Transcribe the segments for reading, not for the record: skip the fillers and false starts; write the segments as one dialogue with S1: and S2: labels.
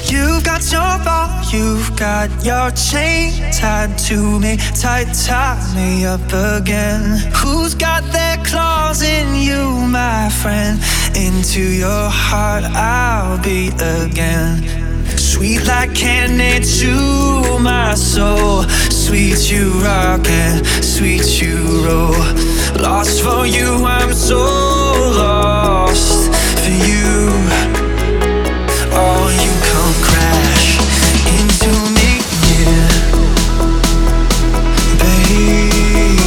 S1: You've got your ball, you've got your chain tied to me, tie me up again. Who's got their claws in you, my friend? Into your heart I'll beat again. Sweet like candy to my soul, sweet you rockin', sweet you roll. Lost for you, I'm so lost for you. Oh, you come crash into me, yeah, baby.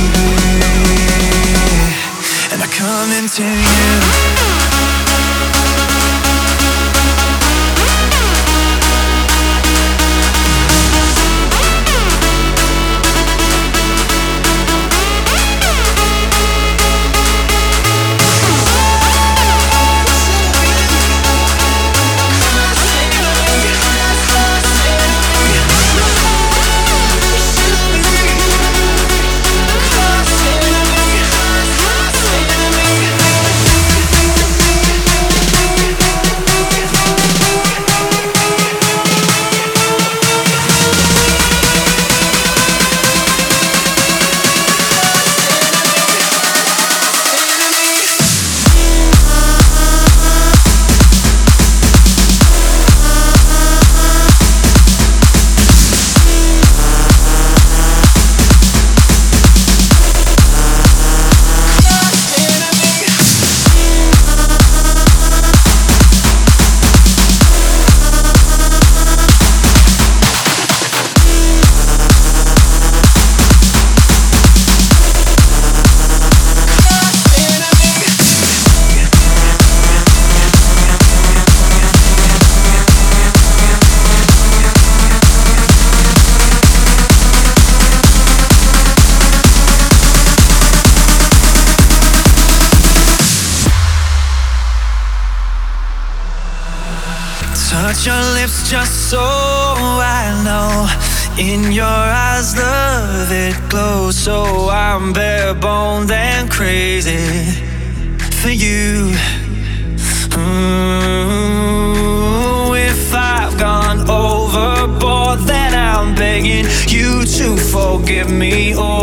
S1: And I come into you. Touch your lips just so I know. In your eyes love it glows. So I'm bare boned and crazy for you. If I've gone overboard, then I'm begging you to forgive me.